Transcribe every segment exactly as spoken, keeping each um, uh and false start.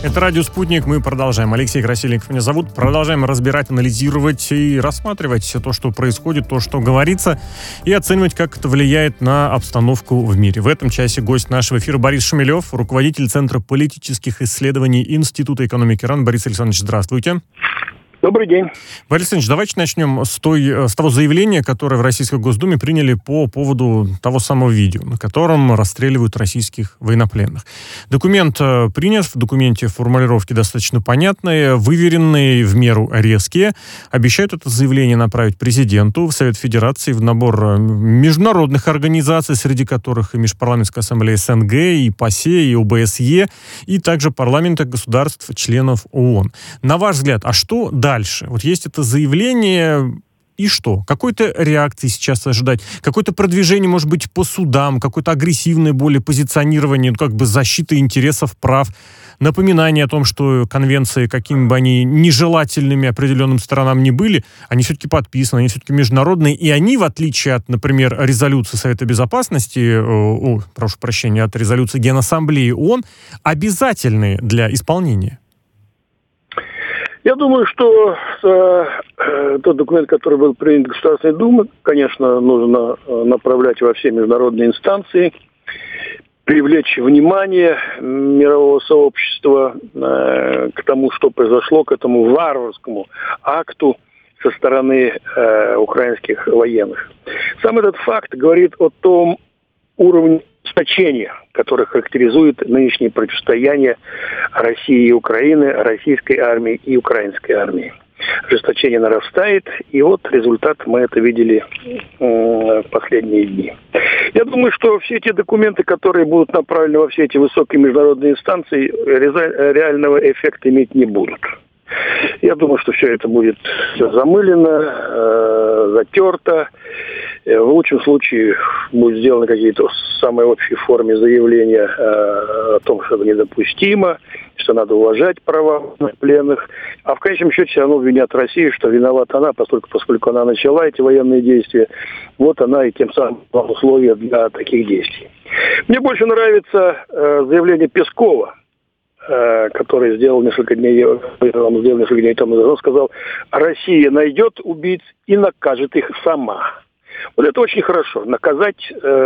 Это «Радио Спутник». Мы продолжаем. Алексей Красильников меня зовут. Продолжаем разбирать, анализировать и рассматривать все то, что происходит, то, что говорится, и оценивать, как это влияет на обстановку в мире. В этом часе гость нашего эфира Борис Шумилев, руководитель Центра политических исследований Института экономики РАН. Борис Александрович, здравствуйте. Добрый день. Борис Александрович, давайте начнем с, той, с того заявления, которое в Российской Госдуме приняли по поводу того самого видео, на котором расстреливают российских военнопленных. Документ принят, в документе формулировки достаточно понятные, выверенные, в меру резкие. Обещают это заявление направить президенту, в Совет Федерации, в набор международных организаций, среди которых и Межпарламентская ассамблея СНГ, и ПАСЕ, и ОБСЕ, и также парламенты государств-членов ООН. На ваш взгляд, а что дальше? Дальше. Вот есть это заявление, и что? Какой-то реакции сейчас ожидать? Какое-то продвижение, может быть, по судам? Какое-то агрессивное более позиционирование, ну, как бы защиты интересов прав? Напоминание о том, что конвенции, какими бы они нежелательными определенным сторонам не были, они все-таки подписаны, они все-таки международные, и они, в отличие от, например, резолюции Совета Безопасности, о, прошу прощения, от резолюции Генассамблеи ООН, обязательны для исполнения. Я думаю, что э, тот документ, который был принят Государственной Думой, конечно, нужно направлять во все международные инстанции, привлечь внимание мирового сообщества э, к тому, что произошло, к этому варварскому акту со стороны э, украинских военных. Сам этот факт говорит о том уровне ожесточения, которое характеризует нынешнее противостояние России и Украины, российской армии и украинской армии. Ожесточение нарастает, и вот результат мы это видели э, в последние дни. Я думаю, что все эти документы, которые будут направлены во все эти высокие международные инстанции, реального эффекта иметь не будут. Я думаю, что все это будет все замылено, э, затерто. В лучшем случае будут сделаны какие-то в самой общей форме заявления э, о том, что это недопустимо, что надо уважать права пленных. А в конечном счете все равно обвинят Россию, что виновата она, поскольку, поскольку она начала эти военные действия. Вот она и тем самым условия для таких действий. Мне больше нравится э, заявление Пескова, который сделал несколько дней, он сделал несколько дней тому назад, он сказал: Россия найдет убийц и накажет их сама. Вот это очень хорошо. Наказать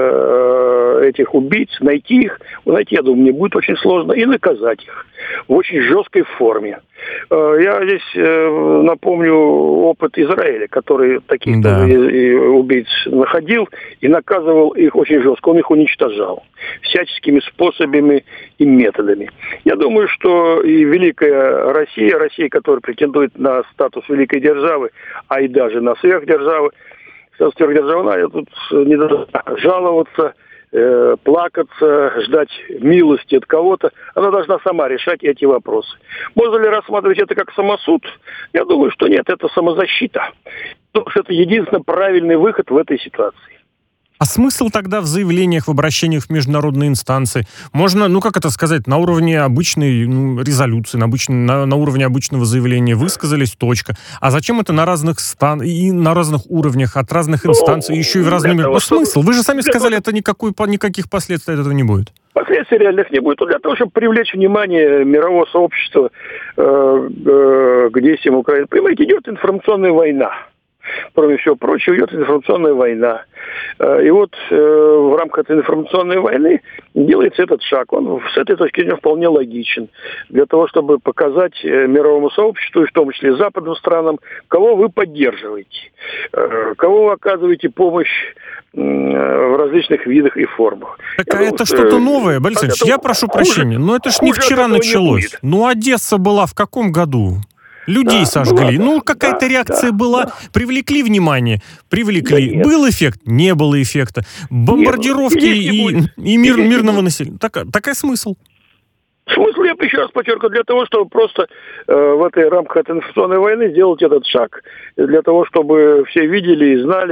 э, этих убийц, найти их, найти, я думаю, не будет очень сложно, и наказать их в очень жесткой форме. Э, я здесь э, напомню опыт Израиля, который таких да. убийц находил и наказывал их очень жестко. Он их уничтожал всяческими способами и методами. Я думаю, что и великая Россия, Россия, которая претендует на статус великой державы, а и даже на сверхдержавы, сверхдержавная, я тут не должна жаловаться, э, плакаться, ждать милости от кого-то. Она должна сама решать эти вопросы. Можно ли рассматривать это как самосуд? Я думаю, что нет, это самозащита. Потому что это единственно правильный выход в этой ситуации. А смысл тогда в заявлениях, в обращениях в международные инстанции? Можно, ну как это сказать, на уровне обычной ну, резолюции, на, обычной, на, на уровне обычного заявления высказались, точка. А зачем это на разных стан и на разных уровнях, от разных инстанций, ну, еще и в разных... Ну смысл? Вы же сами сказали, это никакой, никаких последствий от этого не будет. Последствий реальных не будет. Для того, чтобы привлечь внимание мирового сообщества э, э, к действиям Украины. Понимаете, идет информационная война. Кроме всего прочего, идет информационная война. И вот э, в рамках этой информационной войны делается этот шаг. Он с этой точки зрения вполне логичен. Для того, чтобы показать мировому сообществу, и в том числе западным странам, кого вы поддерживаете, э, кого вы оказываете помощь э, в различных видах и формах. Так а это что... что-то новое, Борис Александрович, я прошу хуже, прощения, но это ж не вчера началось. Не ну, Одесса была в каком году? Людей да, сожгли. Была, ну, какая-то да, реакция да, была. Да. Привлекли внимание? Привлекли. Да был эффект? Не было эффекта. Бомбардировки нет, и, и мир, мирного населения. Так, такой смысл. Смысл, я еще раз подчеркиваю, для того, чтобы просто э, в этой рамках этой информационной войны сделать этот шаг. Для того, чтобы все видели и знали,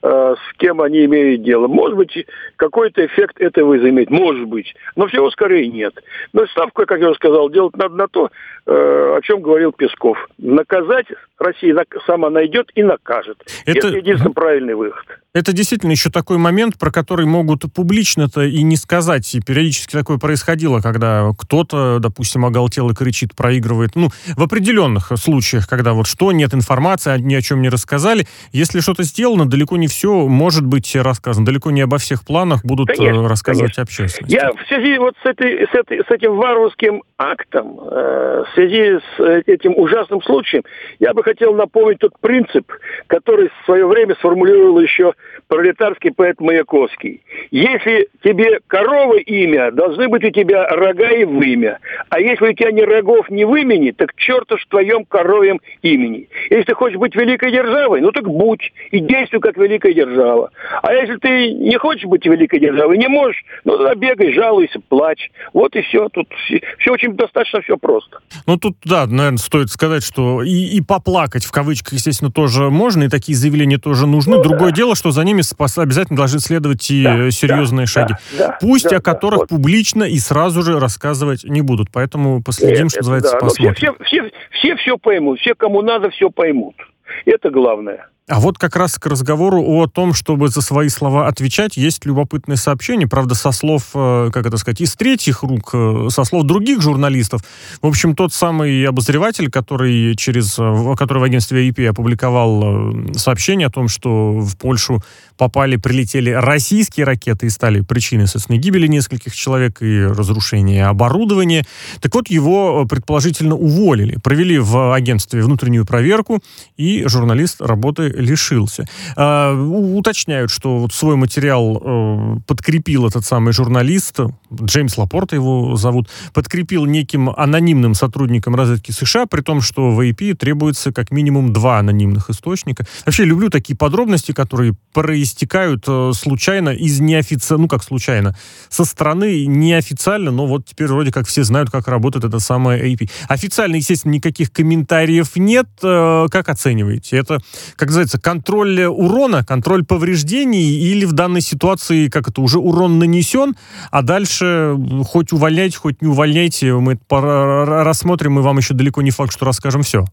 э, с кем они имеют дело. Может быть, какой-то эффект это возымеет, может быть, но всего скорее нет. Но ставку, как я уже сказал, делать надо на то, э, о чем говорил Песков. Наказать Россия сама найдет и накажет. Это, это единственный правильный выход. Это действительно еще такой момент, про который могут публично-то и не сказать. И периодически такое происходило, когда кто-то, допустим, оголтел и кричит, проигрывает. Ну, в определенных случаях, когда вот что, нет информации, ни о чем не рассказали. Если что-то сделано, далеко не все может быть рассказано. Далеко не обо всех планах будут конечно, рассказывать конечно. общественности. Я в связи вот с, этой, с, этой, с этим варварским актом, э, в связи с этим ужасным случаем, я бы хотел напомнить тот принцип, который в свое время сформулировал еще пролетарский поэт Маяковский. Если тебе коровы имя, должны быть у тебя рога и вымя. А если у тебя ни рогов, ни вымени, так черта ж в твоем коровьем имени. Если ты хочешь быть великой державой, ну так будь и действуй как великая держава. А если ты не хочешь быть великой державой, не можешь, ну тогда бегай, жалуйся, плачь. Вот и все. Тут все, все очень достаточно все просто. Ну тут, да, наверное, стоит сказать, что и, и поплакать, в кавычках, естественно, тоже можно, и такие заявления тоже нужны. Ну, Другое да. дело, что за ними обязательно должны следовать и да, серьезные да, шаги. Да, Пусть да, о которых да, вот. публично и сразу же рассказывать не будут. Поэтому последим, Нет, что называется, да. посмотрим. Все, все, все, все все поймут. Все, кому надо, все поймут. Это главное. А вот как раз к разговору о том, чтобы за свои слова отвечать, есть любопытное сообщение, правда, со слов, как это сказать, из третьих рук, со слов других журналистов. В общем, тот самый обозреватель, который, через, который в агентстве эй пи опубликовал сообщение о том, что в Польшу попали, прилетели российские ракеты и стали причиной, собственно, гибели нескольких человек и разрушения оборудования. Так вот, его предположительно уволили. Провели в агентстве внутреннюю проверку, и журналист работы лишился. А, уточняют, что вот свой материал э, подкрепил этот самый журналист, Джеймс Лапорта его зовут, подкрепил неким анонимным сотрудником разведки США, при том, что в эй пи требуется как минимум два анонимных источника. Вообще люблю такие подробности, которые проистекают э, случайно из неофициально, ну как случайно, со стороны неофициально, но вот теперь вроде как все знают, как работает это самое эй пи. Официально, естественно, никаких комментариев нет. Э, как оцениваете? Это, как называется, контроль урона, контроль повреждений, или в данной ситуации, как это, уже урон нанесен, а дальше хоть увольняйте, хоть не увольняйте, мы это рассмотрим, и вам еще далеко не факт, что расскажем все.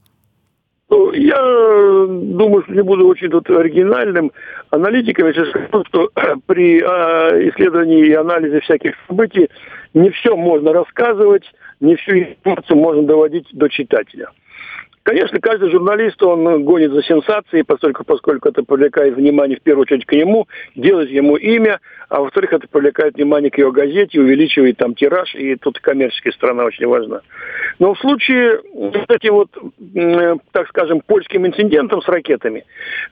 Ну, я думаю, что не буду очень тут оригинальным аналитиком, если скажу, что при исследовании и анализе всяких событий не все можно рассказывать, не всю информацию можно доводить до читателя. Конечно, каждый журналист, он гонит за сенсацией, поскольку, поскольку это привлекает внимание в первую очередь к нему, делает ему имя, а во-вторых, это привлекает внимание к его газете, увеличивает там тираж, и тут коммерческая сторона очень важна. Но в случае с этим вот, так скажем, польским инцидентом с ракетами,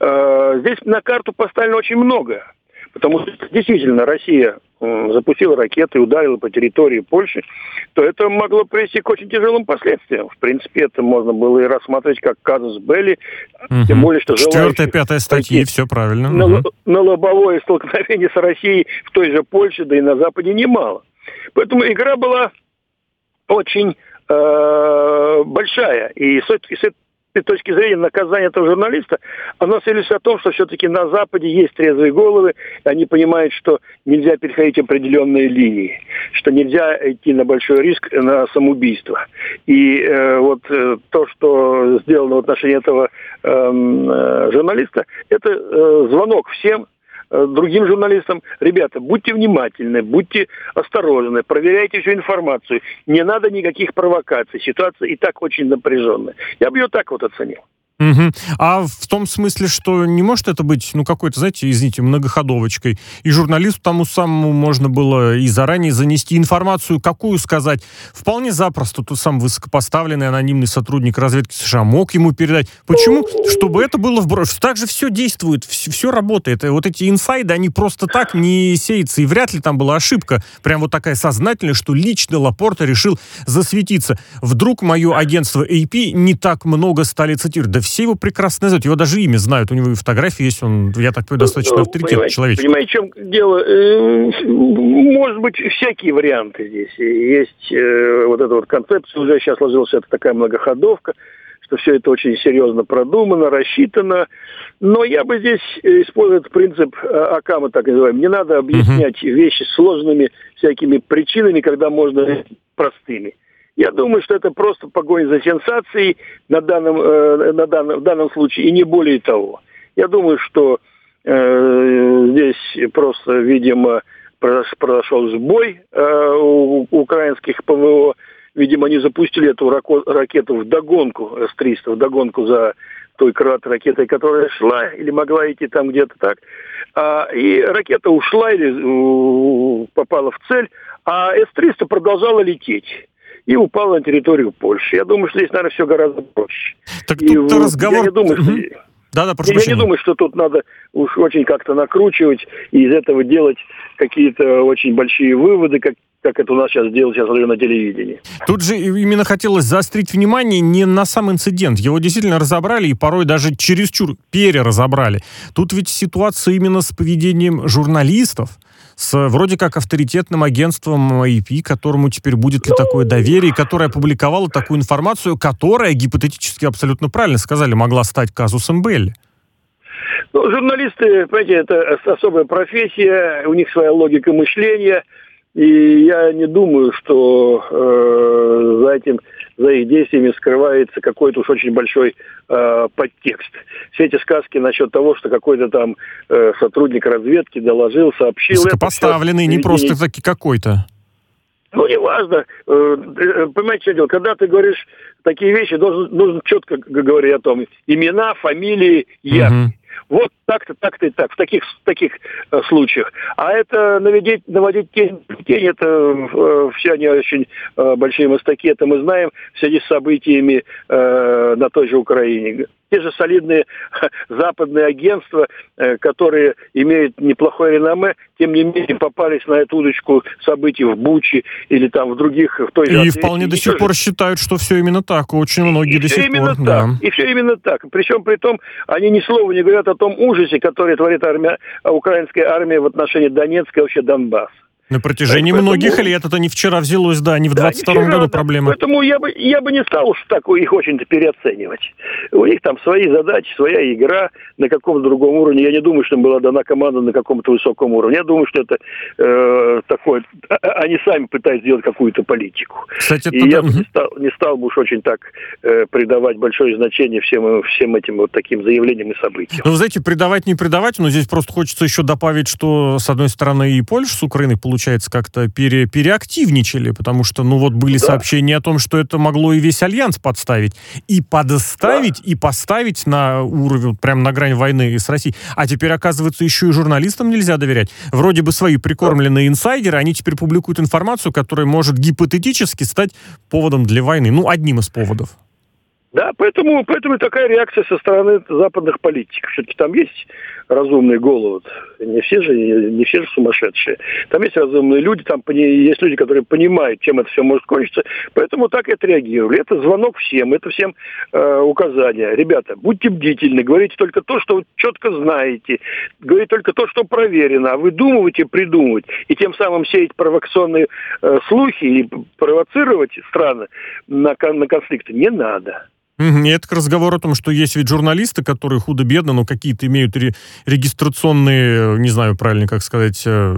э, здесь на карту поставлено очень многое. Потому что действительно Россия запустила ракеты и ударила по территории Польши, то это могло привести к очень тяжелым последствиям. В принципе, это можно было и рассматривать как казус белли, угу. тем более, что Четвертая, пятая статьи, все правильно. На, угу. на лобовое столкновение с Россией в той же Польше, да и на Западе немало. Поэтому игра была очень э, большая. И с, и с этой точки зрения наказания этого журналиста, оно свидетельствует о том, что все-таки на Западе есть трезвые головы, и они понимают, что нельзя переходить определенные линии, что нельзя идти на большой риск, на самоубийство. И э, вот э, то, что сделано в отношении этого э, журналиста, это э, звонок всем другим журналистам: ребята, будьте внимательны, будьте осторожны, проверяйте всю информацию, не надо никаких провокаций, ситуация и так очень напряженная. Я бы ее так вот оценил. Угу. А в том смысле, что не может это быть, ну, какой-то, знаете, извините, многоходовочкой, и журналисту тому самому можно было и заранее занести информацию, какую сказать. Вполне запросто тот сам высокопоставленный анонимный сотрудник разведки США мог ему передать. Почему? Чтобы это было вброшено. Так же все действует, все, все работает. И вот эти инсайды, они просто так не сеются, и вряд ли там была ошибка, прям вот такая сознательная, что лично Лапорта решил засветиться. Вдруг мое агентство эй пи не так много стали цитировать. Да все его прекрасно знают, его даже имя знают, у него и фотографии есть, он, я так понимаю, достаточно авторитетный человек. Понимаете, в чем дело? Может быть, всякие варианты здесь. Есть вот эта вот концепция, уже сейчас сложилась, это такая многоходовка. что все это очень серьезно продумано, рассчитано. Но я бы здесь использовал этот принцип Акама, так называемый. Не надо объяснять uh-huh. вещи сложными всякими причинами, когда можно простыми. Я думаю, что это просто погоня за сенсацией на данном, э, на данном, в данном случае, и не более того. Я думаю, что э, здесь просто, видимо, произошел сбой э, у украинских ПВО. Видимо, они запустили эту ракету в догонку, эс триста, в догонку за той крылатой ракетой, которая шла или могла идти там где-то так. А, и ракета ушла или у, попала в цель, а эс триста продолжала лететь и упала на территорию Польши. Я думаю, что здесь, наверное, все гораздо проще. Так тут разговор... Я не думаю, что... Да, да, я, я не думаю, что тут надо уж очень как-то накручивать и из этого делать какие-то очень большие выводы, как, как это у нас сейчас делают, сейчас смотрю на телевидении. Тут же именно хотелось заострить внимание не на сам инцидент. Его действительно разобрали и порой даже чересчур переразобрали. Тут ведь ситуация именно с поведением журналистов, с вроде как авторитетным агентством эй пи, которому теперь будет ли такое доверие, которое опубликовало такую информацию, которая, гипотетически абсолютно правильно сказали, могла стать казусом Белли. Ну, журналисты, понимаете, это особая профессия, у них своя логика мышления, и я не думаю, что э, за этим, за их действиями скрывается какой-то уж очень большой э, подтекст. Все эти сказки насчет того, что какой-то там э, сотрудник разведки доложил, сообщил... Высокопоставленный, не просто таки какой-то. Ну, неважно. Понимаете, что дело? Когда ты говоришь такие вещи, должен, нужно четко говорить о том, имена, фамилии, я. Угу. Вот так-то, так-то и так, в таких, в таких э, случаях. А это наведить, наводить тень, тень это э, все они очень э, большие мастаки, это мы знаем в связи с событиями э, на той же Украине. Те же солидные западные агентства, э, которые имеют неплохое реноме, тем не менее попались на эту удочку событий в Буче или там в других, в той же... И вполне до сих пор считают, что все именно так. Очень многие и до сих именно пор. Так. Да. И все именно так. Причем при том, они ни слова не говорят о том ужасе, который творит армия, украинская армия в отношении Донецка и вообще Донбасса. На протяжении Поэтому... многих лет это не вчера взялось, да, не в двадцать втором да, году да. проблема. Поэтому я бы, я бы не стал уж так их очень-то переоценивать. У них там свои задачи, своя игра на каком-то другом уровне. Я не думаю, что им была дана команда на каком-то высоком уровне. Я думаю, что это э, такое... Они сами пытаются сделать какую-то политику. Кстати, и это... я бы не стал, не стал бы уж очень так э, придавать большое значение всем, всем этим вот таким заявлениям и событиям. Ну, вы знаете, придавать не придавать, но здесь просто хочется еще добавить, что, с одной стороны, и Польша с Украиной получается, как-то пере, переактивничали, потому что, ну вот, были да. сообщения о том, что это могло и весь альянс подставить, и подставить, да. и поставить на уровень, прямо на грань войны с Россией. А теперь, оказывается, еще и журналистам нельзя доверять. Вроде бы свои прикормленные да. инсайдеры, они теперь публикуют информацию, которая может гипотетически стать поводом для войны. Ну, одним из поводов. Да, поэтому, поэтому и такая реакция со стороны западных политиков. Все-таки там есть разумные головы. Не все же, не все же сумасшедшие. Там есть разумные люди, там есть люди, которые понимают, чем это все может кончиться. Поэтому так и отреагировали. Это звонок всем, это всем э, указания. Ребята, будьте бдительны, говорите только то, что вы четко знаете. Говорите только то, что проверено. А выдумывайте, придумывать. И тем самым сеять провокационные э, слухи и провоцировать страны на, на конфликты не надо. Это к разговору о том, что есть ведь журналисты, которые худо-бедно, но какие-то имеют ре- регистрационные, не знаю правильно как сказать, э,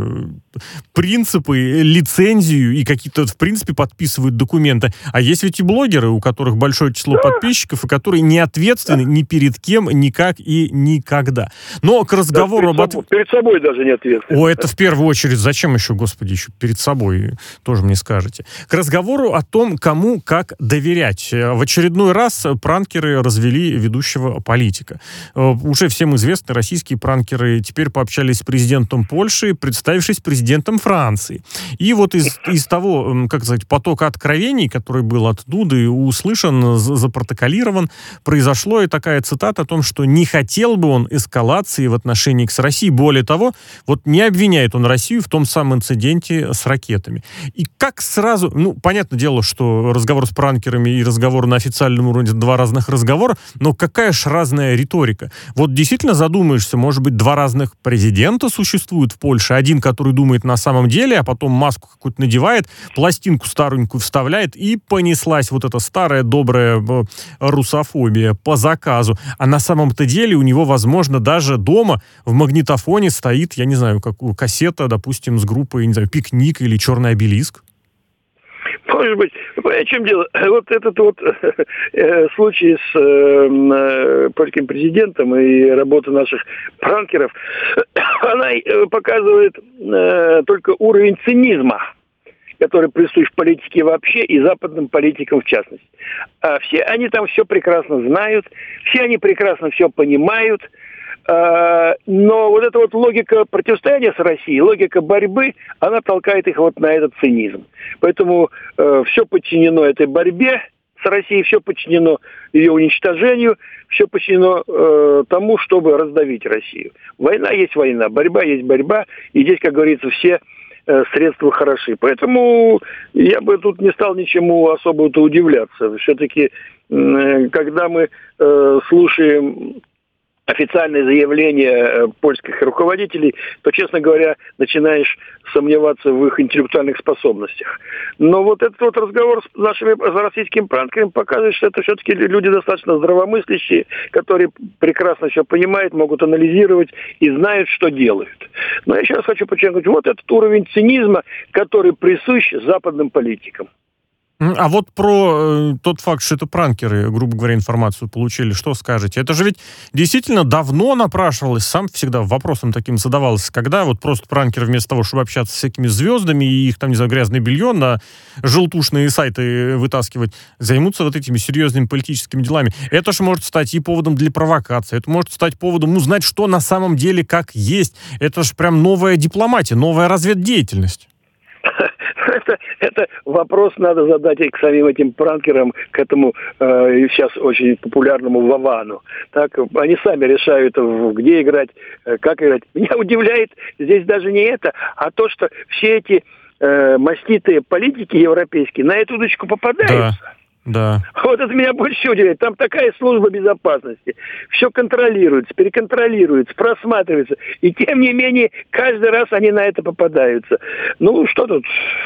принципы, лицензию и какие-то, в принципе, подписывают документы. А есть ведь и блогеры, у которых большое число да. подписчиков, и которые не ответственны да. ни перед кем, никак и никогда. Но к разговору да, об... Собой, перед собой даже не ответственны. О, это в первую очередь. Зачем еще, господи, еще перед собой, тоже мне скажете. К разговору о том, кому как доверять. В очередной раз пранкеры развели ведущего политика. Уже всем известны российские пранкеры теперь пообщались с президентом Польши, представившись президентом Франции. И вот из, из того, как сказать, потока откровений, который был от Дуды услышан, запротоколирован, произошло и такая цитата о том, что не хотел бы он эскалации в отношении с Россией. Более того, вот не обвиняет он Россию в том самом инциденте с ракетами. И как сразу, ну, понятное дело, что разговор с пранкерами и разговор на официальном уровне два разных разговора, но какая ж разная риторика. Вот действительно задумаешься, может быть, два разных президента существуют в Польше. Один, который думает на самом деле, а потом маску какую-то надевает, пластинку старенькую вставляет, и понеслась вот эта старая добрая русофобия по заказу. А на самом-то деле у него, возможно, даже дома в магнитофоне стоит, я не знаю, как кассета, допустим, с группой, не знаю, «Пикник» или «Черный обелиск». Может быть. Понимаете, в чем дело? Вот этот вот э, случай с э, польским президентом и работа наших пранкеров, она показывает э, только уровень цинизма, который присущ политике вообще и западным политикам в частности. А все они там все прекрасно знают, все они прекрасно все понимают, но вот эта вот логика противостояния с Россией, логика борьбы, она толкает их вот на этот цинизм. Поэтому э, все подчинено этой борьбе с Россией, все подчинено ее уничтожению, все подчинено э, тому, чтобы раздавить Россию. Война есть война, борьба есть борьба, и здесь, как говорится, все э, средства хороши. Поэтому я бы тут не стал ничему особо-то удивляться. Все-таки, э, когда мы э, слушаем официальные заявления польских руководителей, то, честно говоря, начинаешь сомневаться в их интеллектуальных способностях. Но вот этот вот разговор с нашими с российскими пранкерами показывает, что это все-таки люди достаточно здравомыслящие, которые прекрасно все понимают, могут анализировать и знают, что делают. Но я еще раз хочу подчеркнуть, вот этот уровень цинизма, который присущ западным политикам. А вот про э, тот факт, что это пранкеры, грубо говоря, информацию получили, что скажете? Это же ведь действительно давно напрашивалось, сам всегда вопросом таким задавался, когда вот просто пранкеры вместо того, чтобы общаться с всякими звездами и их там, не знаю, грязное белье на желтушные сайты вытаскивать, займутся вот этими серьезными политическими делами. Это же может стать и поводом для провокации, это может стать поводом узнать, что на самом деле как есть. Это же прям новая дипломатия, новая разведдеятельность. Это, это вопрос надо задать и к самим этим пранкерам, к этому э, сейчас очень популярному Вовану. Так, они сами решают, где играть, как играть. Меня удивляет здесь даже не это, а то, что все эти э, маститые политики европейские на эту удочку попадаются. Да. Да. Вот это меня больше всего удивляет. Там такая служба безопасности. Все контролируется, переконтролируется, просматривается. И тем не менее, каждый раз они на это попадаются. Ну, что тут,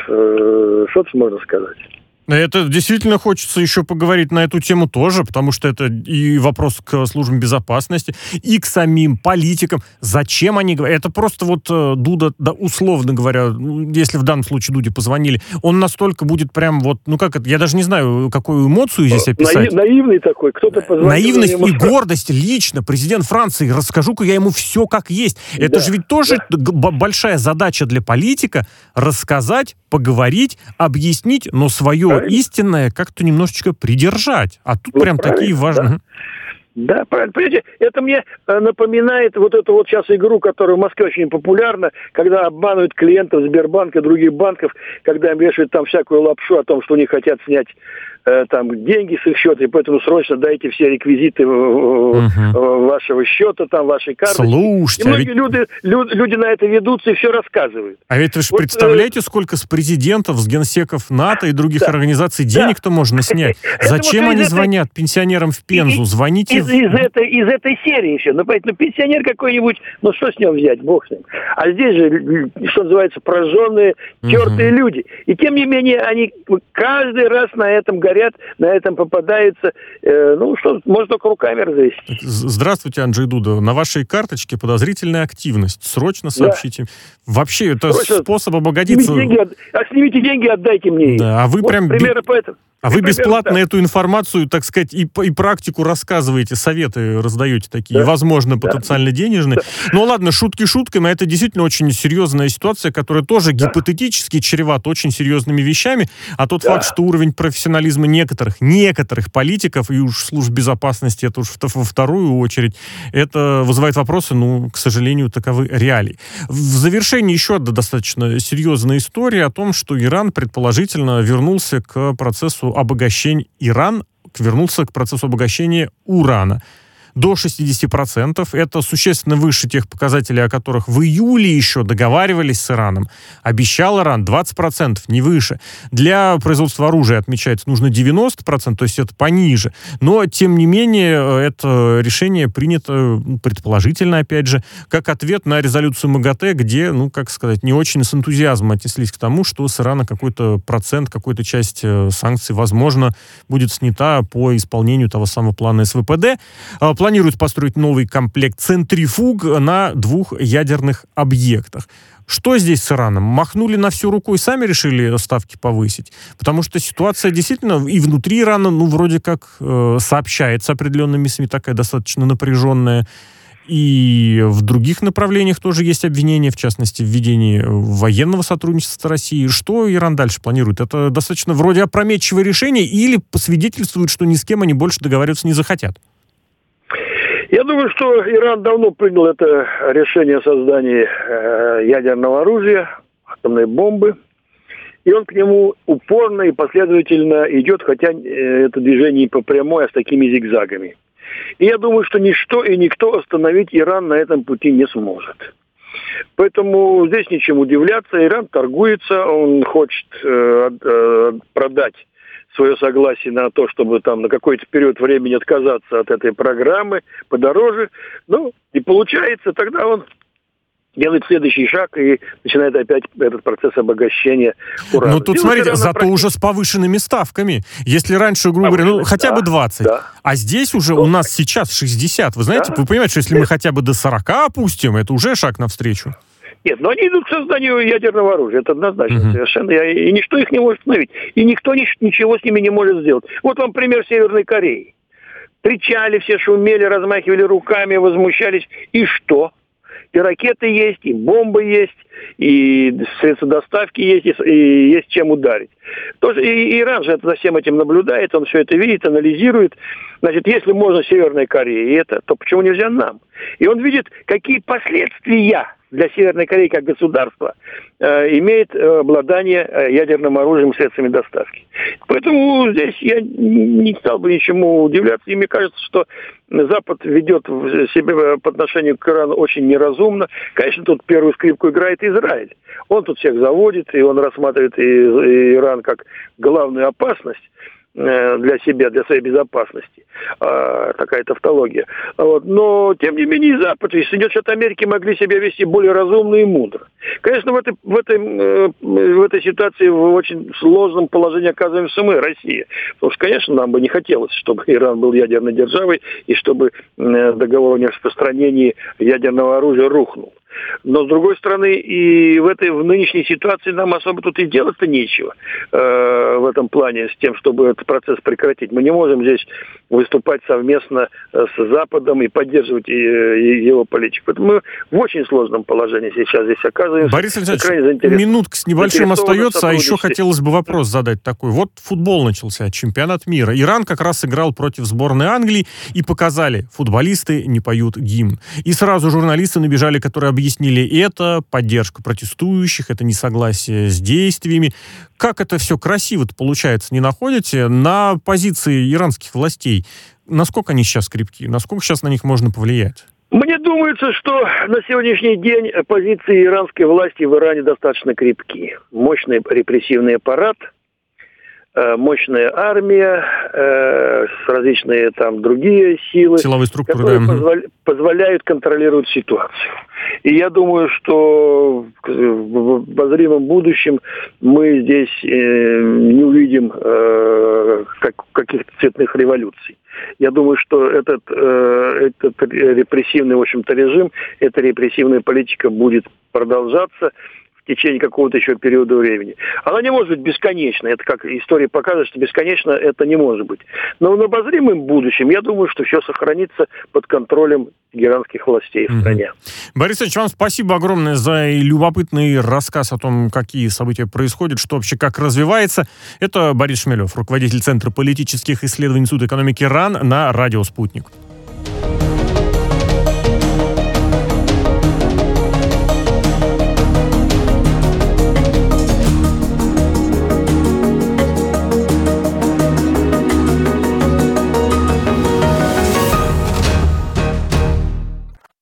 э, что тут можно сказать? Это действительно хочется еще поговорить на эту тему тоже, потому что это и вопрос к службам безопасности, и к самим политикам. Зачем они говорят? Это просто вот Дуда, да, условно говоря, если в данном случае Дуде позвонили, он настолько будет прям вот, ну как это, я даже не знаю, какую эмоцию здесь описать. Наив, наивный такой, кто-то позвонил. Наивность ему... и гордость лично. Президент Франции, расскажу-ка я ему все как есть. Это да, же ведь тоже да. большая задача для политика рассказать, поговорить, объяснить, но свое истинное как-то немножечко придержать. А тут ну, прям такие важные... Да. Да, правильно. Понимаете, это мне напоминает вот эту вот сейчас игру, которая в Москве очень популярна, когда обманывают клиентов Сбербанка и других банков, когда им вешают там всякую лапшу о том, что они хотят снять э, там деньги с их счета, и поэтому срочно дайте все реквизиты uh-huh. вашего счета, там, вашей карты. Слушайте, и многие ведь... люди, люди, люди на это ведутся и все рассказывают. А ведь вы же вот, представляете, э... сколько с президентов, с генсеков НАТО и других да. организаций денег-то да. можно снять? Зачем они звонят пенсионерам в Пензу? Звоните... Из, из, этой, из этой серии еще. Ну, поэтому, ну, пенсионер какой-нибудь, ну, что с него взять, бог с ним. А здесь же, что называется, прожженные, тертые угу. люди. И, тем не менее, они каждый раз на этом горят, на этом попадаются. Э, ну, что, можно только руками развести. Здравствуйте, Анджей Дуда. На вашей карточке подозрительная активность. Срочно сообщите. Да. Вообще, это Срочно. способ обогатиться. Снимите деньги, а снимите деньги, отдайте мне. Да, а вы вот прям... Примеры поэтому. А вы бесплатно эту информацию, так сказать, и, и практику рассказываете, советы раздаете такие, да, возможно, да, потенциально денежные. Да. Ну ладно, шутки шутками, а это действительно очень серьезная ситуация, которая тоже да. гипотетически чревата очень серьезными вещами. А тот да. факт, что уровень профессионализма некоторых, некоторых политиков, и уж служб безопасности, это уж во вторую очередь, это вызывает вопросы, ну, к сожалению, таковы реалии. В завершении еще одна достаточно серьезная история о том, что Иран предположительно вернулся к процессу обогащения Иран вернулся к процессу обогащения урана. до шестьдесят процентов. Это существенно выше тех показателей, о которых в июле еще договаривались с Ираном. Обещал Иран двадцать процентов, не выше. Для производства оружия, отмечается, нужно девяносто процентов, то есть это пониже. Но, тем не менее, это решение принято предположительно, опять же, как ответ на резолюцию МАГАТЭ, где, ну, как сказать, не очень с энтузиазмом отнеслись к тому, что с Ирана какой-то процент, какой-то часть санкций, возможно, будет снята по исполнению того самого плана СВПД. Планируют построить новый комплект центрифуг на двух ядерных объектах. Что здесь с Ираном? Махнули на всю руку и сами решили ставки повысить? Потому что ситуация действительно и внутри Ирана, ну, вроде как э, сообщается определенными СМИ, такая достаточно напряженная. И в других направлениях тоже есть обвинения, в частности, в ведении военного сотрудничества с Россией. Что Иран дальше планирует? Это достаточно вроде опрометчивое решение или посвидетельствует, что ни с кем они больше договариваться не захотят? Я думаю, что Иран давно принял это решение о создании э, ядерного оружия, атомной бомбы, и он к нему упорно и последовательно идет, хотя э, это движение не по прямой, а с такими зигзагами. И я думаю, что ничто и никто остановить Иран на этом пути не сможет. Поэтому здесь ничем удивляться. Иран торгуется, он хочет э, э, продать свое согласие на то, чтобы там на какой-то период времени отказаться от этой программы подороже. Ну, и получается, тогда он делает следующий шаг и начинает опять этот процесс обогащения урана. Ну, тут, смотрите, зато практически... уже с повышенными ставками. Если раньше, грубо говоря, ну, хотя да, бы двадцать, да. А здесь уже ну, у нас сейчас шестьдесят. Вы знаете, да. Вы понимаете, что если мы хотя бы до сорока опустим, это уже шаг навстречу. Нет, но они идут к созданию ядерного оружия, это однозначно uh-huh. совершенно, и ничто их не может остановить, и никто ни, ничего с ними не может сделать. Вот вам пример Северной Кореи. Кричали все, шумели, размахивали руками, возмущались, и что? И ракеты есть, и бомбы есть, и средства доставки есть, и, и есть чем ударить. Тоже, и Иран же это, за всем этим наблюдает, он все это видит, анализирует. Значит, если можно Северной Корее это, то почему нельзя нам? И он видит, какие последствия для Северной Кореи как государства э, имеет э, обладание э, ядерным оружием и средствами доставки. Поэтому здесь я не стал бы ничему удивляться. И мне кажется, что Запад ведет себя по отношению к Ирану очень неразумно. Конечно, тут первую скрипку играет Израиль. Он тут всех заводит, и он рассматривает и, и Иран как главную опасность для себя, для своей безопасности. А, такая тавтология. Вот. Но, тем не менее, Запад и Соединенные Штаты Америки могли себя вести более разумно и мудро. Конечно, в этой, в этой, в этой ситуации в очень сложном положении оказываемся мы, Россия. Потому что, конечно, нам бы не хотелось, чтобы Иран был ядерной державой и чтобы договор о нераспространении ядерного оружия рухнул. Но, с другой стороны, и в этой в нынешней ситуации нам особо тут и делать-то нечего э, в этом плане с тем, чтобы этот процесс прекратить. Мы не можем здесь выступать совместно с Западом и поддерживать и, и его политику. Поэтому мы в очень сложном положении сейчас здесь оказываемся. Борис Александрович, минутка с небольшим остается, а еще хотелось бы вопрос задать такой. Вот футбол начался, чемпионат мира. Иран как раз играл против сборной Англии, и показали, футболисты не поют гимн. И сразу журналисты набежали, которые объяснили, Объяснили это, поддержку протестующих, это несогласие с действиями. Как это все красиво-то получается, не находите? На позиции иранских властей, насколько они сейчас крепки? Насколько сейчас на них можно повлиять? Мне думается, что на сегодняшний день позиции иранской власти в Иране достаточно крепки. Мощный репрессивный аппарат, мощная армия, э, различные там другие силы, силовые структуры, которые да. позволя- позволяют контролировать ситуацию. И я думаю, что в обозримом будущем мы здесь э, не увидим э, как, каких-то цветных революций. Я думаю, что этот, э, этот репрессивный, в общем-то, режим, эта репрессивная политика будет продолжаться в течение какого-то еще периода времени. Она не может быть бесконечной. Это как история показывает, что бесконечно это не может быть. Но в обозримом будущем, я думаю, что все сохранится под контролем иранских властей в стране. Mm-hmm. Борис Ильич, вам спасибо огромное за любопытный рассказ о том, какие события происходят, что вообще как развивается. Это Борис Шмелев, руководитель Центра политических исследований Института экономики РАН на радио «Спутник».